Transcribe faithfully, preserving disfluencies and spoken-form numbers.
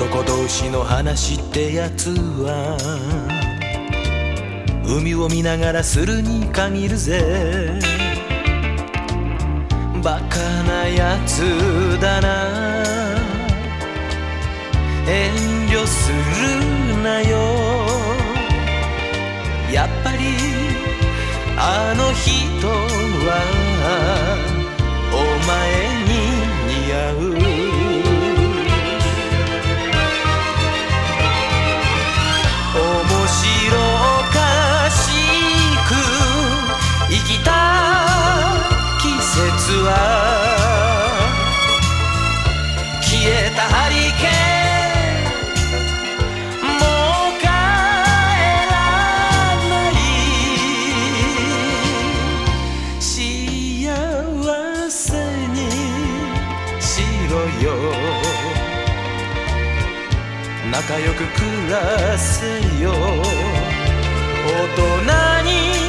男同士の話ってやつは海を見ながらするに限るぜ。バカなやつだな、遠慮するなよ。やっぱりあの人はお前に似合う。面白おかしく生きた季節は消えたハリケーン、もう帰らない。幸せにしろよ、仲良く暮らせよ。大人に